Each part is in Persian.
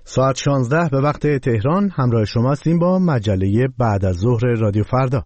ساعت 16 به وقت تهران همراه شما هستیم با مجله بعد از ظهر رادیو فردا.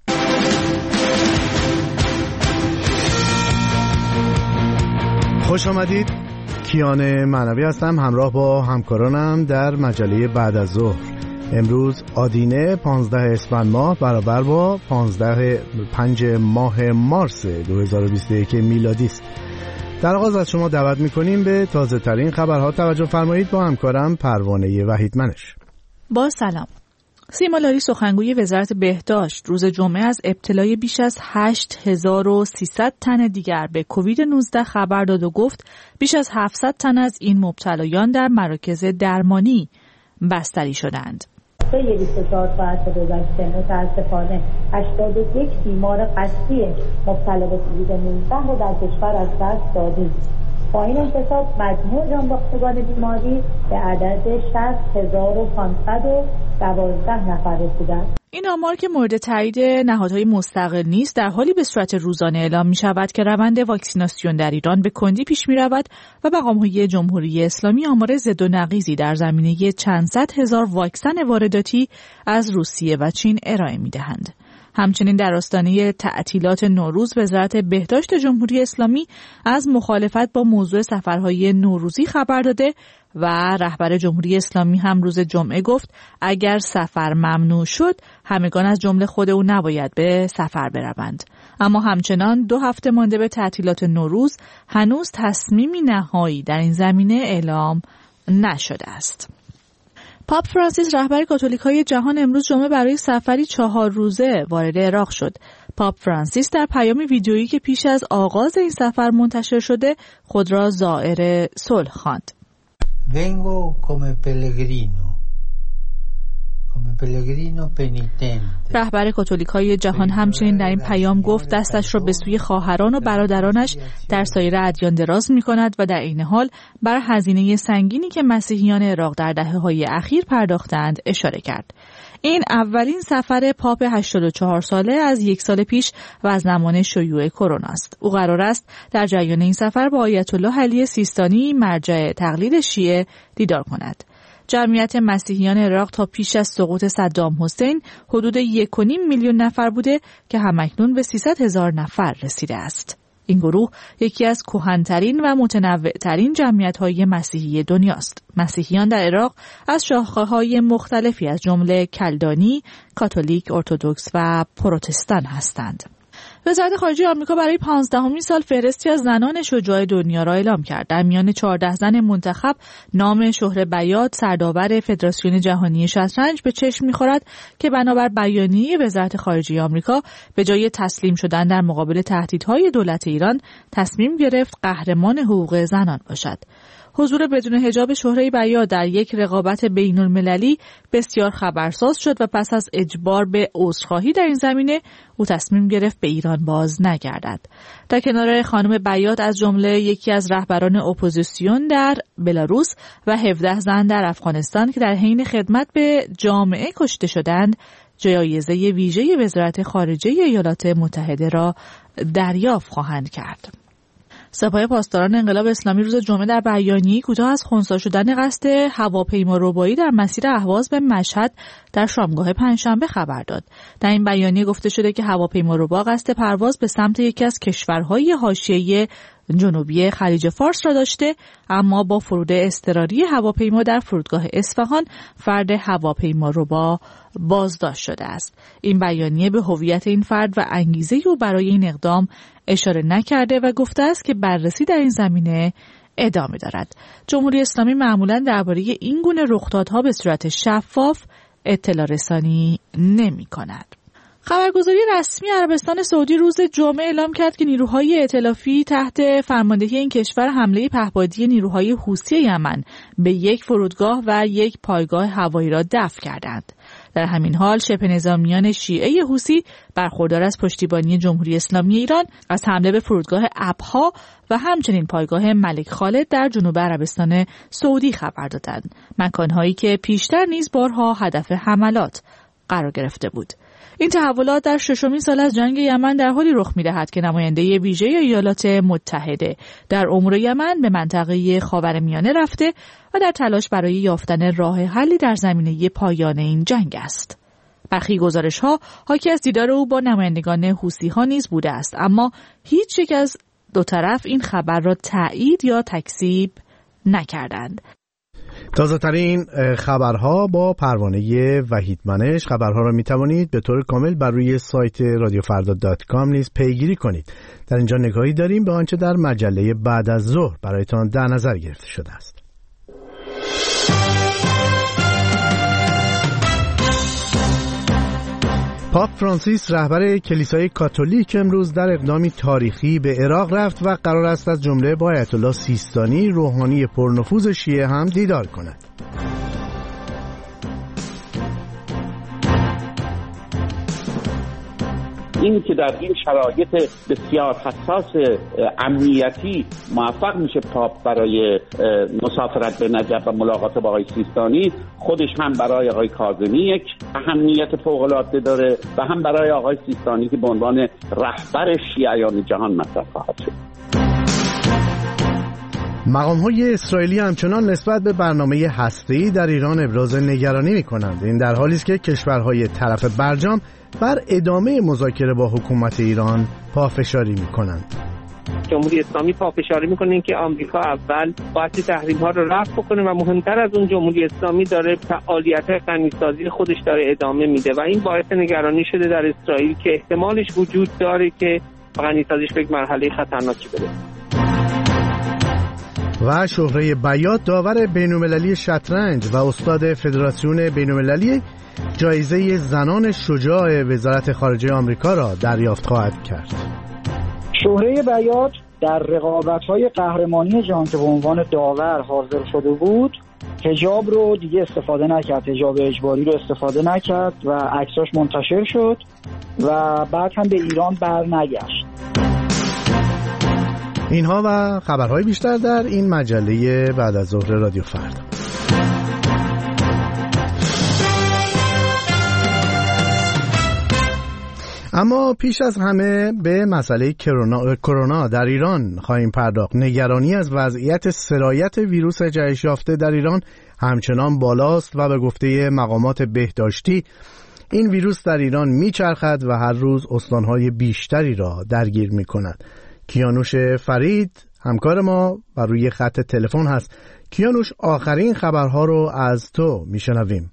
خوش آمدید. کیان معنوی هستم همراه با همکارانم در مجله بعد از ظهر. امروز آدینه 15 اسفند ماه برابر با 5 ماه مارس 2021 میلادی است. در آغاز از شما دعوت می‌کنیم به تازه ترین خبرها توجه فرمایید با همکارم پروانه وحیدمنش. با سلام. سیما لاری سخنگوی وزارت بهداشت روز جمعه از ابتلای بیش از 8300 تن دیگر به کووید 19 خبر داد و گفت بیش از 700 تن از این مبتلایان در مراکز درمانی بستری شدند. طی 24 ساعت گذشته متاسفانه 81 بیمار قطعی مبتلا به کووید 19 را در کشور از دست دادیم. با این انتصاب مجموع جانباختگان بیماری به عدد 60512 نفر رسیدند. این آمار که مورد تایید نهادهای مستقل نیست در حالی به صورت روزانه اعلام می شود که روند واکسیناسیون در ایران به کندی پیش می رود و مقام‌های جمهوری اسلامی آمار ضد و نقیضی در زمینه چند صد هزار واکسن وارداتی از روسیه و چین ارائه می دهند. همچنین در آستانه تعطیلات نوروز وزارت بهداشت جمهوری اسلامی از مخالفت با موضوع سفرهای نوروزی خبر داده و رهبر جمهوری اسلامی هم روز جمعه گفت اگر سفر ممنوع شد همگان از جمله خود او نباید به سفر بروند. اما همچنان 2 هفته مانده به تعطیلات نوروز هنوز تصمیمی نهایی در این زمینه اعلام نشده است. پاپ فرانسیس رهبر کاتولیک‌های جهان امروز جمعه برای سفری 4 روزه وارد عراق شد. پاپ فرانسیس در پیامی ویدیویی که پیش از آغاز این سفر منتشر شده خود را زائر صلح خواند. Vengo come pellegrino penitente. رهبر کاتولیک‌های جهان همچنین در این پیام گفت دستش را به سوی خواهران و برادرانش در سایر ادیان دراز می‌کند و در این حال بر هزینه سنگینی که مسیحیان عراق در دهه‌های اخیر پرداختند اشاره کرد. این اولین سفر پاپ 84 ساله از 1 سال پیش و از زمان شیوع کرونا است. او قرار است در جریان این سفر با آیت الله علی سیستانی مرجع تقلید شیعه دیدار کند. جمعیت مسیحیان عراق تا پیش از سقوط صدام حسین حدود 1.5 میلیون نفر بوده که همکنون به 300,000 نفر رسیده است. این گروه یکی از کهن‌ترین و متنوع‌ترین جمعیت‌های مسیحی دنیاست. مسیحیان در عراق از شاخه‌های مختلفی از جمله کلدانی، کاتولیک، ارتدوکس و پروتستان هستند. وزارت خارجه آمریکا برای 15مین سال فهرستی از زنان شجاع دنیا را اعلام کرد. در میان 14 زن منتخب نام شهره بیات سردآور فدراسیون جهانی شطرنج به چشم می‌خورد که بنابر بیانیه وزارت خارجه آمریکا به جای تسلیم شدن در مقابل تهدیدهای دولت ایران تصمیم گرفت قهرمان حقوق زنان باشد. حضور بدون حجاب شهره بیات در یک رقابت بین‌المللی بسیار خبرساز شد و پس از اجبار به عذرخواهی در این زمینه او تصمیم گرفت به ایران باز نگردد. در کنار خانم بیات از جمله یکی از رهبران اپوزیسیون در بلاروس و 17 زن در افغانستان که در حین خدمت به جامعه کشته شدند جایزه ویژه وزارت خارجه ایالات متحده را دریافت خواهند کرد. سپاه پاسداران انقلاب اسلامی روز جمعه در بیانیه‌ای کوتاه از خنثی شدن قصد هواپیماربایی در مسیر اهواز به مشهد در شامگاه پنجشنبه خبر داد. در این بیانیه گفته شده که هواپیماربا قصد پرواز به سمت یکی از کشورهای حاشیه جنوبی خلیج فارس را داشته، اما با فرود اضطراری هواپیما در فرودگاه اصفهان فرد هواپیماربا بازداشت شده است. این بیانیه به هویت این فرد و انگیزه او برای این اقدام اشاره نکرده و گفته است که بررسی در این زمینه ادامه دارد. جمهوری اسلامی معمولاً درباره این گونه رخدادها به صورت شفاف اطلاع رسانی نمی‌کند. خبرگزاری رسمی عربستان سعودی روز جمعه اعلام کرد که نیروهای ائتلافی تحت فرماندهی این کشور حمله پهپادی نیروهای حوثی یمن به یک فرودگاه و یک پایگاه هوایی را دفع کردند. در همین حال شبه نظامیان شیعه حوثی برخوردار از پشتیبانی جمهوری اسلامی ایران از حمله به فرودگاه ابها و همچنین پایگاه ملک خالد در جنوب عربستان سعودی خبر دادند، مکانهایی که پیشتر نیز بارها هدف حملات قرار گرفته بود. این تحولات در ششمین سال از جنگ یمن در حالی رخ می‌دهد که نماینده ویژه ایالات متحده در امور یمن به منطقه خاورمیانه رفته و در تلاش برای یافتن راه حلی در زمینه پایان این جنگ است. برخی گزارش‌ها حاکی از دیدار او با نمایندگان حوثی‌ها نیز بوده است، اما هیچ یک از دو طرف این خبر را تایید یا تکذیب نکردند. تازه ترین خبرها با پروانه وحید منش. خبرها را می توانید به طور کامل بر روی سایت radiofrda.com نیز پیگیری کنید. در اینجا نگاهی داریم به آنچه در مجله بعد از ظهر برایتان در نظر گرفته شده است. پاپ فرانسیس رهبر کلیسای کاتولیک امروز در اقدامی تاریخی به عراق رفت و قرار است از جمله با آیت الله سیستانی روحانی پرنفوذ شیعه هم دیدار کند. این که در این شرایط بسیار حساس امنیتی موفق میشه پاپ برای مسافرت به نجف و ملاقات با آقای سیستانی، خودش هم برای آقای کاظمی یک اهمیت فوق‌العاده داره و هم برای آقای سیستانی که به عنوان رهبر شیعیان جهان مطرح خواهد شد. مقام‌های اسرائیلی همچنان نسبت به برنامه هسته‌ای در ایران ابراز نگرانی می‌کنند. این در حالی است که کشورهای طرف برجام بر ادامه مذاکره با حکومت ایران پافشاری می‌کنند. جمهوری اسلامی پافشاری می‌کنه که آمریکا اول باید تحریم‌ها رو رفع بکنه و مهمتر از اون جمهوری اسلامی داره فعالیت‌های غنی‌سازی خودش داره ادامه میده و این باعث نگرانی شده در اسرائیل که احتمالش وجود داره که غنی‌سازیش به یک مرحله خطرناکی برسه. و شهره بیات داور بین‌المللی شطرنج و استاد فدراسیون بین‌المللی جایزه زنان شجاع وزارت خارجه آمریکا را دریافت خواهد کرد. شهره بیات در رقابت‌های قهرمانی جهان که به عنوان داور حاضر شده بود حجاب رو دیگه استفاده نکرد، حجاب اجباری رو استفاده نکرد و عکساش منتشر شد و بعد هم به ایران برنگشت. اینها و خبرهای بیشتر در این مجله بعد از ظهر رادیو فردا. اما پیش از همه به مسئله کرونا در ایران خواهیم پرداخت. نگرانی از وضعیت سرایت ویروس جهش یافته در ایران همچنان بالاست و به گفته مقامات بهداشتی این ویروس در ایران میچرخد و هر روز استانهای بیشتری را درگیر میکند. کیانوش فرید همکار ما و روی خط تلفن هست. کیانوش، آخرین خبرها رو از تو میشنویم.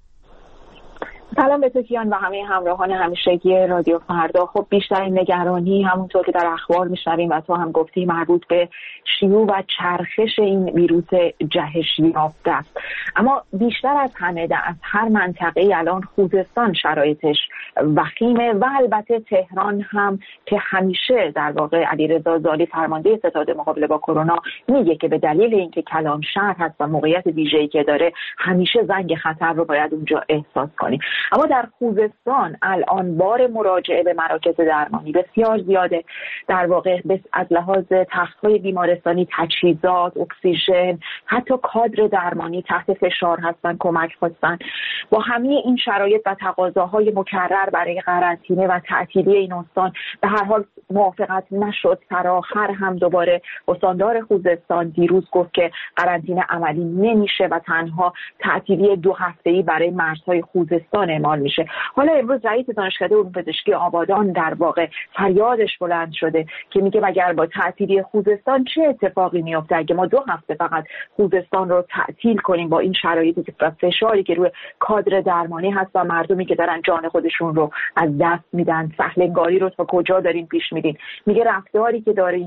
سلام به تو کیان و همه همراهان همیشگی رادیو فردا. خب بیشترین نگرانی همونطور که در اخبار میشنویم و تو هم گفتی مربوط به شیوع و چرخش این ویروس جهش یافته است. اما بیشتر از همه از هر منطقه الان خوزستان شرایطش وخیمه و البته تهران هم که همیشه در واقع علیرضا زالی فرمانده ستاد مقابله با کرونا میگه که به دلیل اینکه کلان شهر هست و موقعیت ویژه‌ای که داره همیشه زنگ خطر رو باید اونجا احساس کنیم. اما در خوزستان الان بار مراجعه به مراکز درمانی بسیار زیاده. در واقع از لحاظ تخت‌های بیمارستانی، تجهیزات، اکسیژن، حتی کادر درمانی تحت فشار هستن، کمک خواستن. با همه این شرایط و تقاضاهای مکرر برای قرنطینه و تعطیلی این استان به هر حال موافقت نشد. فراخر هم دوباره استاندار خوزستان دیروز گفت که قرنطینه عملی نمیشه و تنها تعطیلی 2 هفته‌ای برای مرزهای خوزستان اعمال میشه. حالا امروز رئیس دانشکده علوم پزشکی آبادان در واقع فریادش بلند شده که میگه اگر با تعطیلی خوزستان چه اتفاقی میفته اگه ما 2 هفته فقط خوزستان رو تعطیل کنیم با این شرایطی که فشاری که روی کادر درمانی هست و مردمی که دارن جان خودشون رو از دست میدن. سهلنگاری رو تا کجا دارین پیش میدین؟ میگه رفتاری که دارین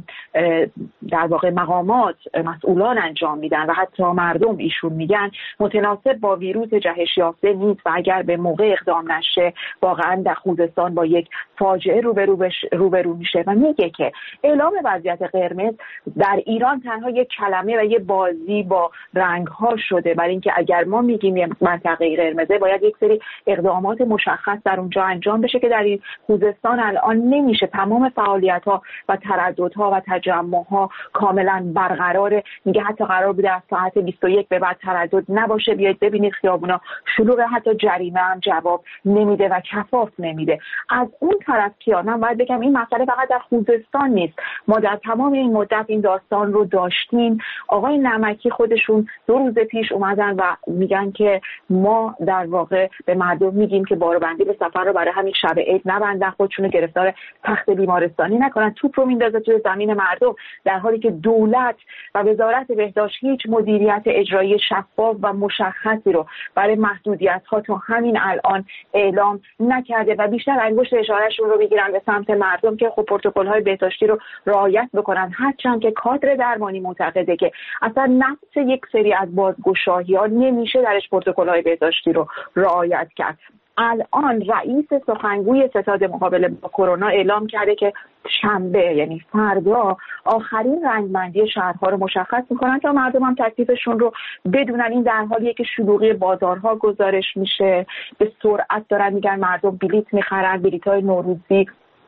در واقع مقامات مسئولان انجام میدن و حتی مردم ایشون میگن متناسب با ویروس جهش یافته نیست و اگر به موقع اقدام نشه واقعا در خوزستان با یک فاجعه روبرو میشه و میگه که اعلام وضعیت قرمز در ایران تنها یک کلمه و یک بازی با رنگ ها شده، برای اینکه اگر ما میگیم یک منطقه قرمزه باید یک سری اقدامات مشخص در اونجا انجام بشه که در این خوزستان الان نمیشه. تمام فعالیت‌ها و ترددها و تجمع‌ها کاملا برقراره. میگه حتی قرار بوده از ساعت 21 به بعد تردد نباشه. بیاید ببینید خیابونا شلوغ، حتی جریمه هم جواب نمیده و کفاف نمیده. از اون طرف کیانم باید بگم این مسئله فقط در خوزستان نیست. ما در تمام این مدت این داستان رو داشتیم. آقای نمکی خودشون 2 روز پیش اومدن و میگن که ما در واقع به مردم میگیم که باربندی به سفر رو برای همین شب عید نبندن، خودشون رو گرفتار تخت بیمارستانی نکنن، توپ رو میندازه توی زمین مردم، در حالی که دولت و وزارت بهداشت هیچ مدیریت اجرایی شفاف و مشخصی رو برای محدودیت‌ها تا همین الان اعلام نکرده و بیشتر انگشت اشارهشون رو میگیرن به سمت مردم که خب پروتکل‌های بهداشتی رو رعایت بکنن، هرچند که کادر درمانی معتقده که اصلا نفس یک سری از بازگشایی‌ها نمیشه درش پروتکل‌های بهداشتی رو رعایت کرد. الان رئیس سخنگوی ستاد مقابله با کرونا اعلام کرده که شنبه یعنی فردا آخرین رنگبندی شهرها رو مشخص میکنن تا مردم هم تکلیفشون رو بدونن. این در حالیه که شلوغی بازارها گزارش میشه، به سرعت دارن میگن مردم بلیط میخرن، بلیط‌های نوروزی،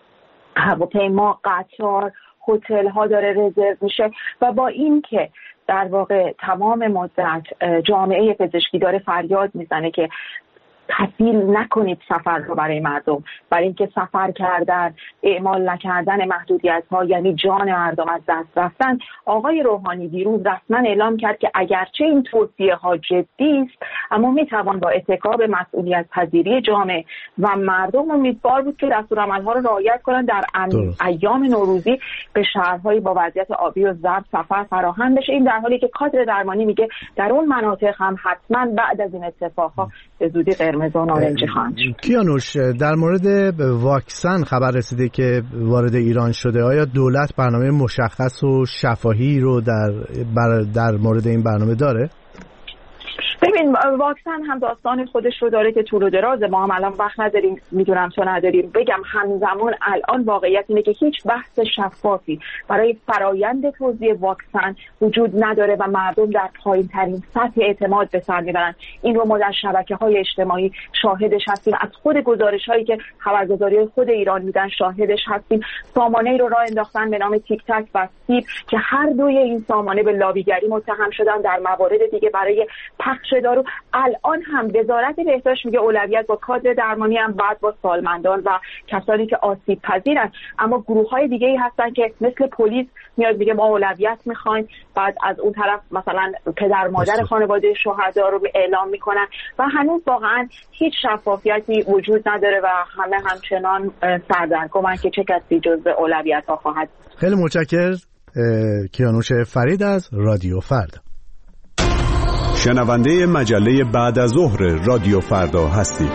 هواپیما، قطار، هتل ها داره رزرو میشه و با این که در واقع تمام مدت جامعه پزشکی داره فریاد میزنه که تسهیل نکنید سفر رو برای مردم، برای اینکه سفر کردن، اعمال نکردن محدودیت‌ها یعنی جان مردم از دست رفتن. آقای روحانی دیروز رسما اعلام کرد که اگرچه این توصیه‌ها جدی است اما میتوان با اتکا به مسئولیت پذیری جامعه و مردم امیدوار بود که دستورالعمل‌ها رو رعایت کنند در ایام نوروزی به شهرهای با وضعیت آبی و زرد سفر فراهم بشه. این در حالی که کادر درمانی میگه در اون مناطق هم حتما بعد از این اتفاق‌ها به زودی کیانوش، در مورد واکسن خبر رسیده که وارد ایران شده. آیا دولت برنامه مشخص و شفاهی رو در مورد این برنامه داره؟ ببین واکسن هم داستان خودش رو داره که طول و دراز، ما هم الان وقت نداریم، میدونم تو نداریم. بگم همزمان الان واقعیت اینه که هیچ بحث شفافی برای فرایند توزیع واکسن وجود نداره و مردم در پایین ترین سطح اعتماد به سر میبرن. این رو ما در شبکه‌های اجتماعی شاهدش هستیم، از خود گزارش‌هایی که خبرگزاری خود ایران میدن شاهدش هستیم. سامانه‌ای رو راه انداختن به نام تیک تاک و سیب که هر دوی این سامانه به لابیگری متهم شدن در موارد دیگه برای پخش دارو. الان هم وزارت بهداشت میگه اولویت با کادر درمانی هم، بعد با سالمندان و کسانی که آسیب پذیرن، اما گروه‌های دیگه‌ای هستن که مثل پلیس میاد میگه ما اولویت میخوایم، بعد از اون طرف مثلا پدر مادر خانواده شهدا رو اعلام میکنن و هنوز واقعا هیچ شفافیتی وجود نداره و همه همچنان سردرگمن که چه کسی جزو اولویت‌ها خواهد. خیلی متشکرم. کیانوش فرید از رادیو فردا. شنونده مجله بعد از ظهر رادیو فردا هستید.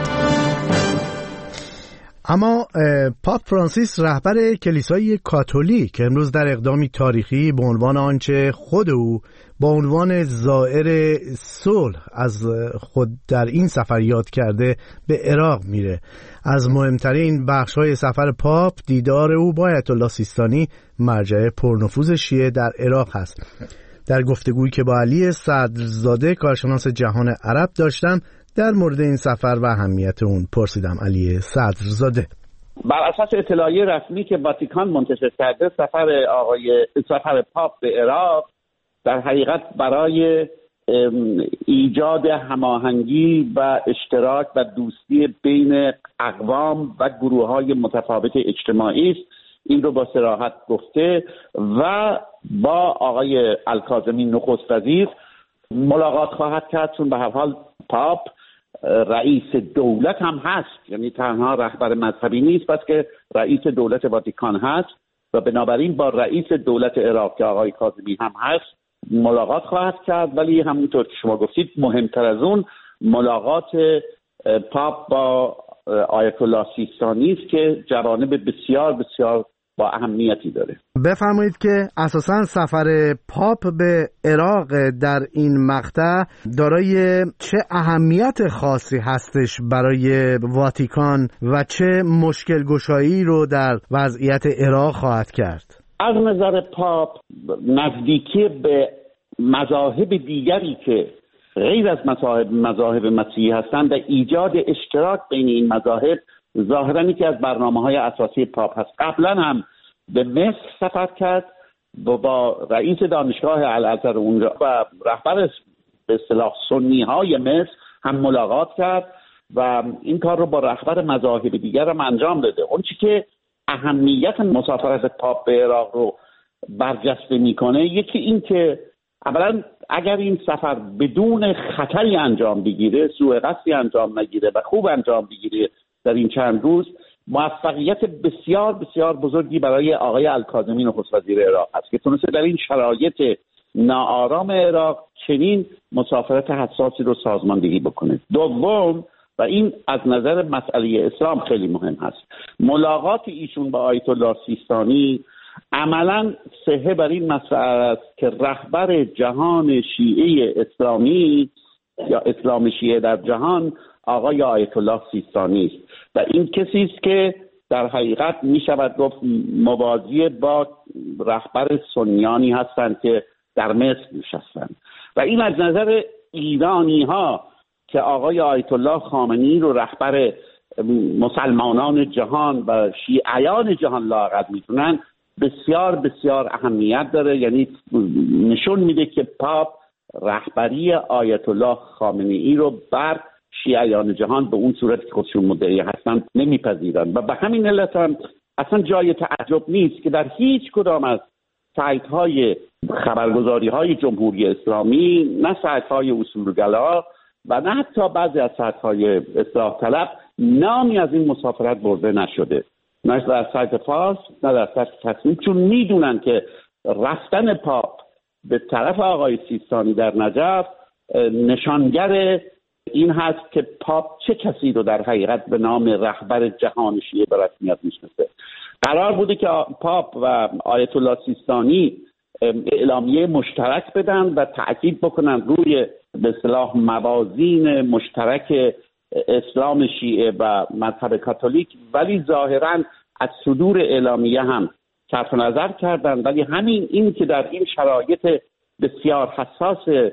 اما پاپ فرانسیس رهبر کلیسای کاتولیک امروز در اقدامی تاریخی به عنوان آنچه خود او با عنوان زائر صلح از خود در این سفر یاد کرده به عراق میره. از مهمترین بخش‌های سفر پاپ دیدار او با آیت الله سیستانی، مرجع پرنفوذ شیعه در عراق هست. در گفتگویی که با علی صدرزاده کارشناس جهان عرب داشتم در مورد این سفر و اهمیت اون پرسیدم. علی صدرزاده: بر اساس اطلاعیه رسمی که واتیکان منتشر کرده، سفر پاپ به عراق در حقیقت برای ایجاد هماهنگی و اشتراک و دوستی بین اقوام و گروه‌های متفاوت اجتماعی است. این رو با صراحت گفته و با آقای الکاظمی نخست وزیر ملاقات خواهد کرد، چون به هر حال پاپ رئیس دولت هم هست، یعنی تنها رهبر مذهبی نیست، بس که رئیس دولت واتیکان هست و بنابراین با رئیس دولت عراق که آقای کاظمی هم هست ملاقات خواهد کرد. ولی همونطور که شما گفتید مهمتر از اون ملاقات پاپ با آیت الله سیستانی است که جوانب بسیار بسیار با اهمیتی داره. بفرمایید که اساساً سفر پاپ به عراق در این مقطع دارای چه اهمیت خاصی هستش برای واتیکان و چه مشکل گشایی رو در وضعیت عراق خواهد کرد؟ از نظر پاپ نزدیکی به مذاهب دیگری که غیر از مذاهب مسیحی هستند و ایجاد اشتراک بین این مذاهب ظاهراً یکی از برنامه‌های اساسی پاپ هست. قبلا هم به مصر سفر کرد و با رئیس دانشگاه الازهر اونجا و رهبر به اصطلاح سنی‌های مصر هم ملاقات کرد و این کار رو با رهبر مذاهب دیگر هم انجام داده. اون چیزی که اهمیت مسافرت پاپ به عراق رو برجسته میکنه، یکی این که اولا اگر این سفر بدون خطری انجام بگیره، سوء قصدی انجام نگیره و خوب انجام بگیره در این چند روز، موفقیت بسیار بسیار بزرگی برای آقای الکاظمی نخست وزیر عراق است که تونسته در این شرایط ناآرام عراق چنین مسافرت حساسی رو سازماندهی بکنه. دوم، و این از نظر مسئله اسلام خیلی مهم هست، ملاقات ایشون با آیت الله سیستانی عملاً صحه بر این مسئله است که رهبر جهان شیعه اسلامی یا اسلام شیعه در جهان آقای آیت الله سیستانی است و این کسی است که در حقیقت می شود گفت موازی با رهبر سنیانی هستند که در مصر نشستند و این از نظر ایرانی ها که آقای آیت الله خامنه‌ای رو رهبر مسلمانان جهان و شیعیان جهان لااقل میتونن بسیار بسیار اهمیت داره. یعنی نشون میده که پاپ رهبری آیت الله خامنه‌ای رو بر شیعیان جهان به اون صورت که خودشون مدعی هستن نمیپذیرن و به همین علت هم اصلا جای تعجب نیست که در هیچ کدام از سایت‌های خبرگزاری‌های جمهوری اسلامی، نه سایت‌های اصولگرا و نه حتی بعضی از سایت‌های اصلاح طلب، نامی از این مسافرت برده نشده، نه در سایت فارس نه در سایت تصمیم، چون میدونن که رفتن پاپ به طرف آقای سیستانی در نجف نشانگر این هست که پاپ چه کسی رو در حقیقت به نام رهبر جهان شیعه به رسمیت میشناسه. قرار بوده که پاپ و آیت الله سیستانی اعلامیه مشترک بدن و تأکید بکنن روی به اصطلاح موازین مشترک اسلام شیعه و مذهب کاتولیک، ولی ظاهراً از صدور اعلامیه هم صرف نظر کردن. ولی همین این که در این شرایط بسیار حساس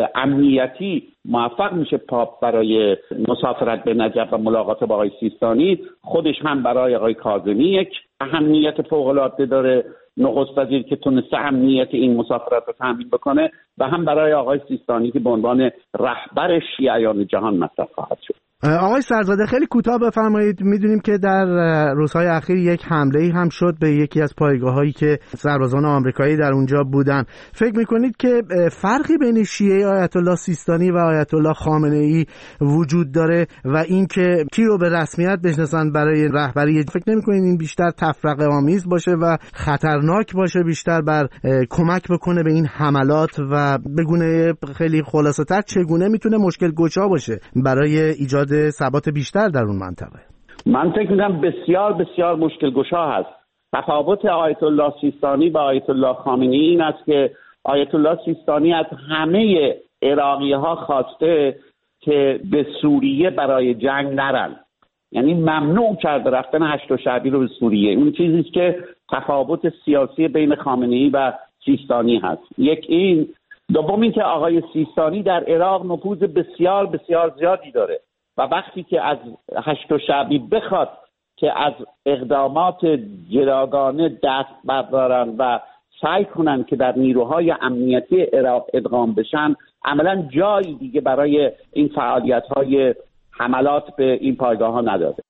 امنیتی موفق میشه پاپ برای مسافرت به نجف و ملاقات با آقای سیستانی، خودش هم برای آقای کاظمی یک اهمیت فوق‌العاده داره، نخست وزیر که تونسته امنیت این مسافرت رو تامین بکنه، و هم برای آقای سیستانی که به عنوان رهبر شیعیان جهان مطرح خواهد شد. آقای سرزاده خیلی کوتاه بفرمایید. میدونیم که در روزهای اخیر یک حمله‌ای هم شد به یکی از پایگاه‌هایی که سربازان آمریکایی در اونجا بودن. فکر می‌کنید که فرقی بین شیعه آیت الله سیستانی و آیت الله خامنه‌ای وجود داره و اینکه کی رو به رسمیت بشناسن برای رهبری؟ فکر نمی‌کنید این بیشتر تفرقه آمیز باشه و خطرناک باشه، بیشتر بر کمک بکنه به این حملات و بگونه خیلی خلاصه‌تر چگونه میتونه مشکل گشا باشه برای ایجاد ثبات بیشتر در اون منطقه؟ من فکر می‌کنم بسیار بسیار مشکل گشا هست. تفاوت آیت الله سیستانی با آیت الله خامنه‌ای این است که آیت الله سیستانی از همه عراقی‌ها خواسته که به سوریه برای جنگ نرن، یعنی ممنوع کرده رفتن هشت شعبی رو به سوریه. اون چیزی است که تفاوت سیاسی بین خامنه‌ای و سیستانی هست. یک این. دوم این که آقای سیستانی در عراق نفوذ بسیار بسیار زیادی داره و وقتی که از هشت شعبی بخواد که از اقدامات جداگانه دست بردارن و سعی کنن که در نیروهای امنیتی عراق ادغام بشن، عملا جایی دیگه برای این فعالیت‌های حملات به این پایگاه‌ها نداره.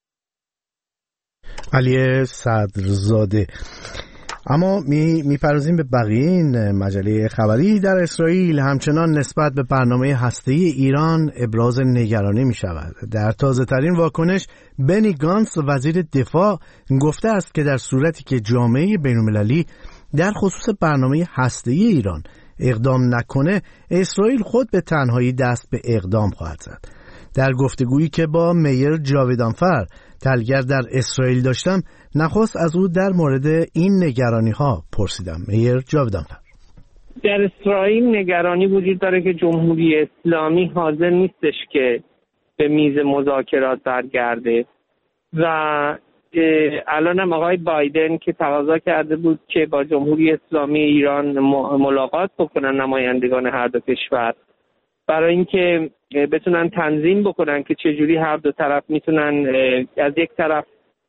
علی صدرزاده. اما میپردازیم به بقیه این مجله خبری. در اسرائیل همچنان نسبت به برنامه هسته‌ای ایران ابراز نگرانی می شود. در تازه ترین واکنش بنی گانتس وزیر دفاع گفته است که در صورتی که جامعه بین‌المللی در خصوص برنامه هسته‌ای ایران اقدام نکنه، اسرائیل خود به تنهایی دست به اقدام خواهد زد. در گفتگویی که با میر جاویدانفر تلگر در اسرائیل داشتم، نخست از او در مورد این نگرانی ها پرسیدم. میر جاویدانفر: در اسرائیل نگرانی وجود داره که جمهوری اسلامی حاضر نیستش که به میز مذاکرات برگرده و الان هم آقای بایدن که تقاضا کرده بود که با جمهوری اسلامی ایران ملاقات بکنن نمایندگان هر دو کشور برای اینکه بتونن تنظیم بکنن که چجوری هر دو طرف میتونن از یک طرف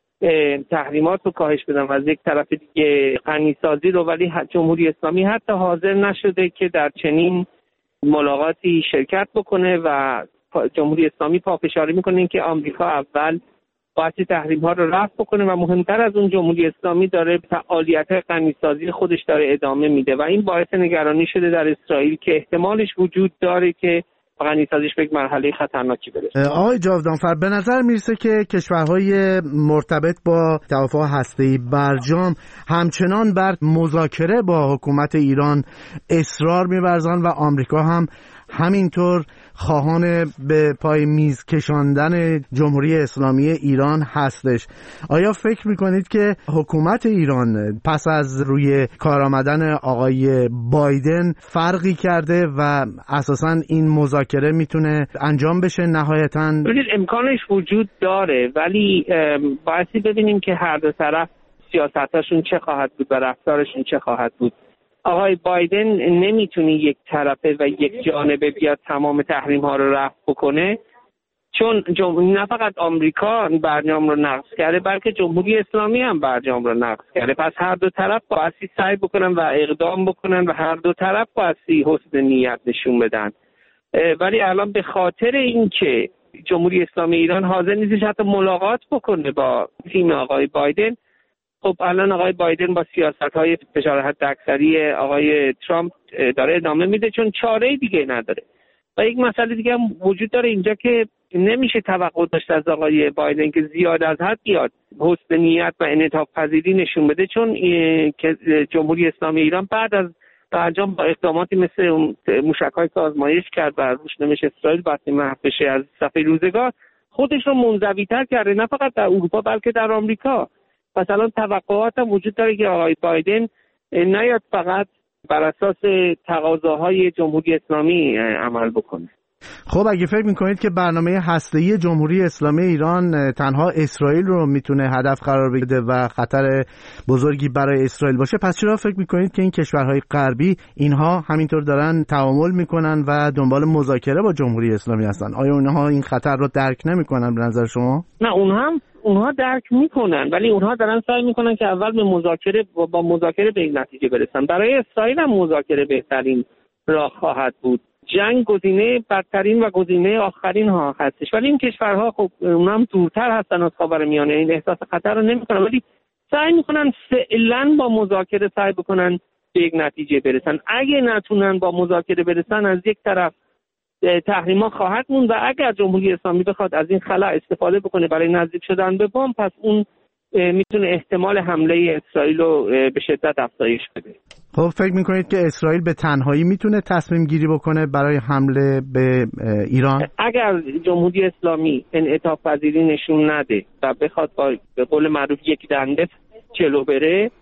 تحریمات رو کاهش بدن و از یک طرف دیگه غنیسازی رو، ولی جمهوری اسلامی حتی حاضر نشده که در چنین ملاقاتی شرکت بکنه و جمهوری اسلامی پافشاری میکنه که آمریکا اول باید تحریم ها رو رفع بکنه و مهمتر از اون جمهوری اسلامی داره فعالیت غنیسازی خودش داره ادامه میده و این باعث نگرانی شده در اسرائیل که احتمالش وجود داره که غنیسازیش به یک مرحله خطرناکی برسه. آقای جاودانفر، به نظر میرسه که کشورهای مرتبط با توافق هسته‌ای برجام همچنان بر مذاکره با حکومت ایران اصرار می‌ورزند و آمریکا هم همینطور خواهان به پای میز کشاندن جمهوری اسلامی ایران هستش. آیا فکر میکنید که حکومت ایران پس از روی کار آمدن آقای بایدن فرقی کرده و اساساً این مذاکره میتونه انجام بشه نهایتاً؟ امکانش وجود داره، ولی بایستی ببینیم که هر دو طرف سیاستاشون چه خواهد بود و رفتارشون چه خواهد بود. آقای بایدن نمیتونه یک طرفه و یک جانبه بیاد تمام تحریم ها رو رفع بکنه، چون نه فقط آمریکا برجام رو نقض کرده بلکه جمهوری اسلامی هم برجام رو نقض کرده. پس هر دو طرف بایستی سعی بکنن و اقدام بکنن و هر دو طرف بایستی حسن نیت نشون بدن. ولی الان به خاطر اینکه جمهوری اسلامی ایران حاضر نیستش حتی ملاقات بکنه با تیم آقای بایدن، خب الان آقای بایدن با سیاست‌های فشار حداکثری آقای ترامپ داره ادامه میده، چون چاره‌ای دیگه نداره. و یک مسئله دیگه هم وجود داره اینجا که نمیشه توقع داشت از آقای بایدن که زیاد از حد بیاد حسن نیت و انعطاف پذیری نشون بده، چون که جمهوری اسلامی ایران بعد از برجام با اقداماتی مثل موشک‌های که آزمایش کرد و روش نمیشه اسرائیل وقتی محو بشه از صفحه روزگار، خودش رو منزوی‌تر کرده، نه فقط در اروپا بلکه در آمریکا. پس الان توقعات هم وجود داره که آقای بایدن نیاد فقط بر اساس تقاضاهای جمهوری اسلامی عمل بکنه. خب اگه فکر میکنید که برنامه هسته‌ای جمهوری اسلامی ایران تنها اسرائیل رو میتونه هدف قرار بده و خطر بزرگی برای اسرائیل باشه، پس چرا فکر میکنید که این کشورهای غربی اینها همینطور دارن تعامل میکنن و دنبال مذاکره با جمهوری اسلامی هستن؟ آیا اونها این خطر رو درک نمیکنن به نظر شما؟ نه، اونها درک میکنن، ولی اونها دارن سعی میکنن که اول با مذاکره به این نتیجه برسن. برای اسرائیل هم مذاکره بهترین راه خواهد بود. جنگ گزینه بدترین و گزینه آخرین ها هستش، ولی این کشورها خب اونها هم دورتر هستن از خاورمیانه، این احساس خطر رو نمیکنن، ولی سعی میکنن فعلا با مذاکره سعی بکنن به یک نتیجه برسن. اگه نتونن با مذاکره برسن، از یک طرف تحریما خواهد موند و اگر جمهوری اسلامی بخواد از این خلا استفاده بکنه برای نزدیک شدن به بمب، پس اون میتونه احتمال حمله اسرائیل رو به شدت افزایش بده. خب فکر میکنید که اسرائیل به تنهایی میتونه تصمیم گیری بکنه برای حمله به ایران؟ اگر جمهوری اسلامی انعطاف پذیری نشون نده و بخواد به قول معروف یک دنده جلو بره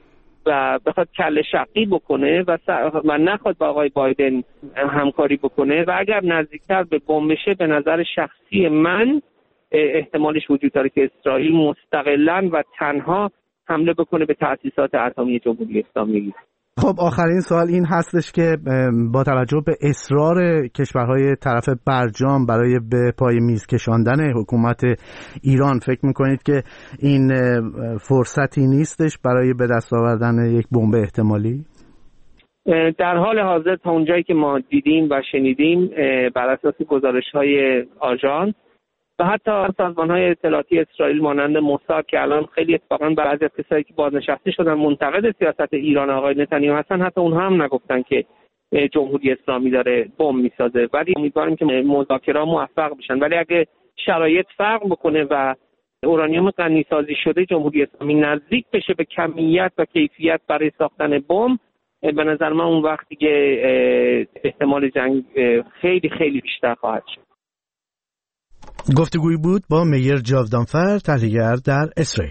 و بخواد کله شقی بکنه و نخواد با آقای بایدن همکاری بکنه و اگر نزدیکتر به بمب بشه، به نظر شخصی من احتمالش وجود داره که اسرائیل مستقلاً و تنها حمله بکنه به تأسیسات اتمی جمهوری اسلامی. خب آخرین سوال این هستش که با توجه به اصرار کشورهای طرف برجام برای به پای میز کشاندن حکومت ایران، فکر میکنید که این فرصتی نیستش برای به دست آوردن یک بمب احتمالی؟ در حال حاضر تا اونجایی که ما دیدیم و شنیدیم بر اساس گزارش‌های آژانس و حتی سازمان‌های اطلاعاتی اسرائیل مانند موساد که الان خیلی اتفاقاً بعضی از کسایی که بازنشسته شدن منتقد سیاست ایران آقای نتانیاهو هستن، حتی اونها هم نگفتن که جمهوری اسلامی داره بمب میسازه، ولی امیدواریم که مذاکرات موفق بشن. ولی اگه شرایط فرق بکنه و اورانیوم غنی‌سازی شده جمهوری اسلامی نزدیک بشه به کمیت و کیفیت برای ساختن بمب، به نظر من اون وقتی که احتمال جنگ خیلی خیلی بیشتر خواهد شد. گفتگویی بود با میر جاودانفر، تحلیلگر در اسرائیل.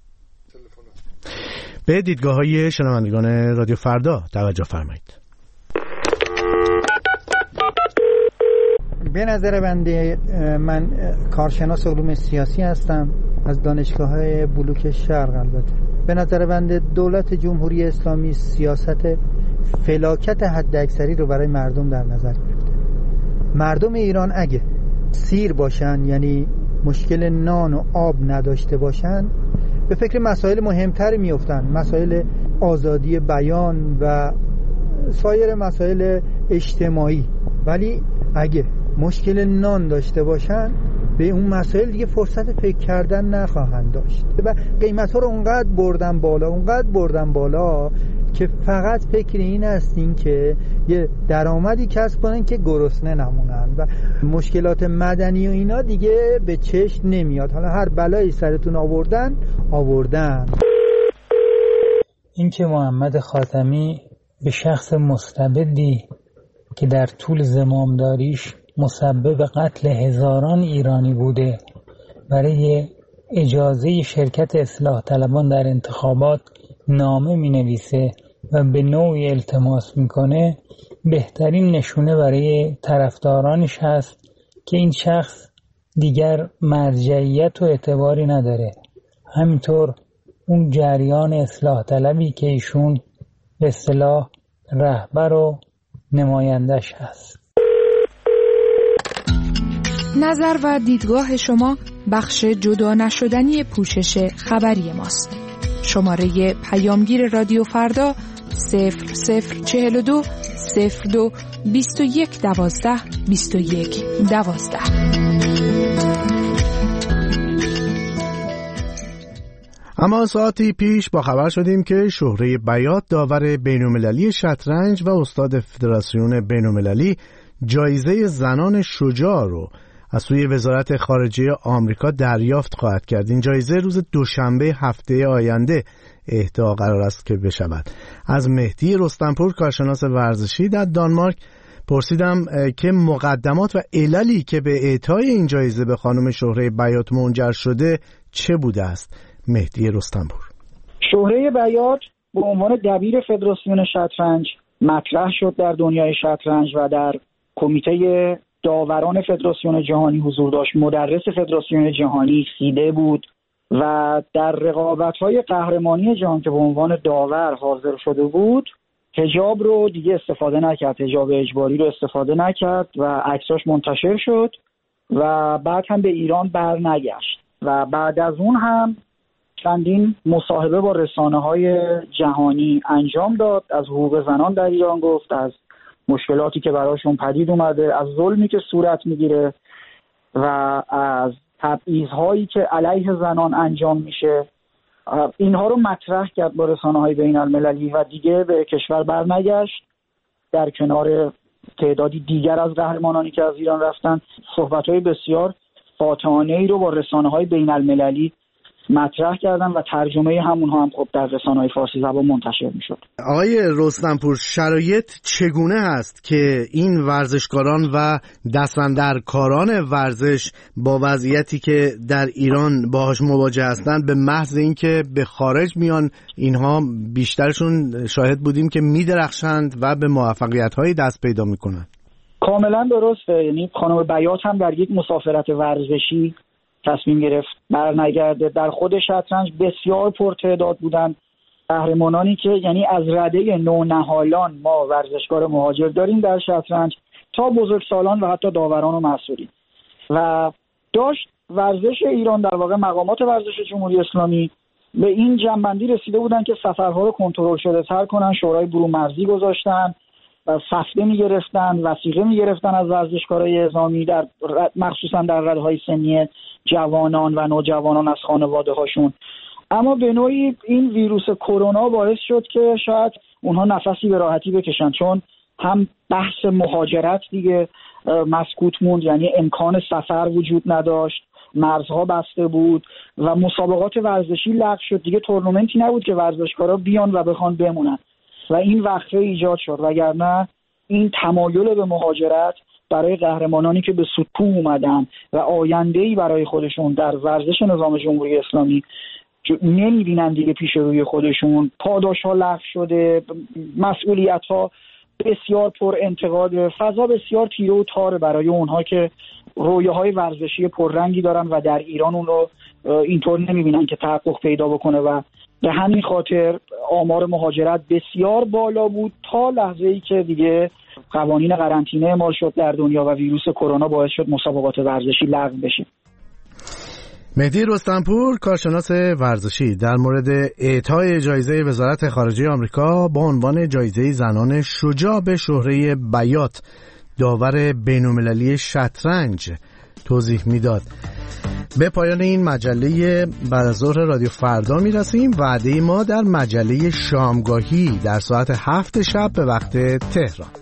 به دیدگاه‌های شنوندگان رادیو فردا توجه فرمایید. به نظر بنده، من کارشناس علوم سیاسی هستم از دانشگاه‌های بلوک شرق. البته به نظر بنده دولت جمهوری اسلامی سیاست فلاکت حداکثری رو برای مردم در نظر گرفته مردم ایران اگه سیر باشن، یعنی مشکل نان و آب نداشته باشن، به فکر مسائل مهمتر میافتن، مسائل آزادی بیان و سایر مسائل اجتماعی. ولی اگه مشکل نان داشته باشن به اون مسائل دیگه فرصت فکر کردن نخواهند داشت و قیمت ها رو اونقدر بردن بالا که فقط فکر این هستین که یه درآمدی کسب کنن که گرسنه نمونن و مشکلات مدنی و اینا دیگه به چشم نمیاد. حالا هر بلایی سرتون آوردن. این که محمد خاتمی به شخص مستبدی که در طول زمامداریش مسبب قتل هزاران ایرانی بوده برای اجازه شرکت اصلاح طلبان در انتخابات نامه می نویسه و به نوعی التماس میکنه، بهترین نشونه برای طرفدارانش هست که این شخص دیگر مرجعیت و اعتباری نداره. همینطور اون جریان اصلاح طلبی که ایشون به اصطلاح رهبر و نمایندش هست. نظر و دیدگاه شما بخش جدا نشدنی پوشش خبری ماست. شماره پیامگیر رادیو فردا 0042 02 21 12 21 12. اما ساعتی پیش با خبر شدیم که شهره بیات، داور بین‌المللی شطرنج و استاد فدراسیون بین‌المللی، جایزه زنان شجاع رو از سوی وزارت خارجه آمریکا دریافت خواهد کرد. این جایزه روز دوشنبه هفته آینده اهدا قرار است که بشود. از مهدی رستمپور، کارشناس ورزشی در دانمارک، پرسیدم که مقدمات و عللی که به اعطای این جایزه به خانم شهره بیات منجر شده چه بوده است. مهدی رستمپور: شهره بیات به عنوان دبیر فدراسیون شطرنج مطرح شد در دنیای شطرنج و در کمیته داوران فدراسیون جهانی حضور داشت. مدرس فدراسیون جهانی سیده بود و در رقابت‌های قهرمانی جهان که به عنوان داور حاضر شده بود، حجاب رو دیگه استفاده نکرد، حجاب اجباری رو استفاده نکرد و عکساش منتشر شد و بعد هم به ایران برنگشت و بعد از اون هم چندین مصاحبه با رسانه‌های جهانی انجام داد. از حقوق زنان در ایران گفت، از مشکلاتی که براشون پدید اومده، از ظلمی که صورت میگیره و از تبعیض‌هایی که علیه زنان انجام میشه. اینها رو مطرح کرد با رسانه‌های بین‌المللی و دیگه به کشور برنگشت. در کنار تعدادی دیگر از قهرمانانی که از ایران رفتن، صحبت‌های بسیار فاتحانه‌ای رو با رسانه‌های بین‌المللی مطرح کردن و ترجمه همونها هم خب در رسانه‌های فارسی زبان منتشر می‌شد. آقای رستمپور، شرایط چگونه هست که این ورزشکاران و دستاندرکاران ورزش با وضعیتی که در ایران باهاش مواجه هستند، به محض اینکه به خارج میان اینها بیشترشون شاهد بودیم که میدرخشند و به موفقیت‌های دست پیدا میکنند؟ کاملا درسته. یعنی خانم بیات هم در یک مسافرت ورزشی تصمیم گرفت برنگرده. در خود شطرنج بسیار پرتعداد بودن قهرمانانی که یعنی از رده نونهالان ما ورزشکار مهاجر داریم در شطرنج تا بزرگسالان و حتی داوران و مسئولین و داشت ورزش ایران، در واقع مقامات ورزش جمهوری اسلامی به این جنبندی رسیده بودن که سفرها رو کنترل شده تر کنن. شورای برومرزی گذاشتن و سفته میگرفتن، وثیقه میگرفتن از ورزشکارای اعزامی، در مخصوصا در رده‌های سنی جوانان و نوجوانان از خانواده هاشون. اما به نوعی این ویروس کرونا باعث شد که شاید اونها نفسی به راحتی بکشن، چون هم بحث مهاجرت دیگه مسکوت موند، یعنی امکان سفر وجود نداشت، مرزها بسته بود و مسابقات ورزشی لغو شد. دیگه تورنمنتی نبود که ورزشکارا بیان و بخوان بمونن و این وقفه ایجاد شد. وگرنه این تمایل به مهاجرت برای قهرمانانی که به سطوح اومدن و آینده‌ای برای خودشون در ورزش نظام جمهوری اسلامی نمی‌بینن دیگه پیش روی خودشون، پاداش‌ها لغو شده، مسئولیت‌ها بسیار پر انتقاد، فضا بسیار تیره و تاره برای اونها که رویاهای ورزشی پررنگی دارن و در ایران اون رو اینطور نمی‌بینن که تحقق پیدا بکنه و به همین خاطر آمار مهاجرت بسیار بالا بود تا لحظه‌ای که دیگه قوانین قرنطینه اعمال شد در دنیا و ویروس کرونا باعث شد مسابقات ورزشی لغو بشه. مهدی رستمپور، کارشناس ورزشی، در مورد اعطای جایزه وزارت خارجه آمریکا با عنوان جایزه زنان شجاع به شهره بیات، داور بین‌المللی شطرنج، توضیح میداد. به پایان این مجله بعد از ظهر رادیو فردا میرسیم. وعده ما در مجله شامگاهی در ساعت 7 شب به وقت تهران.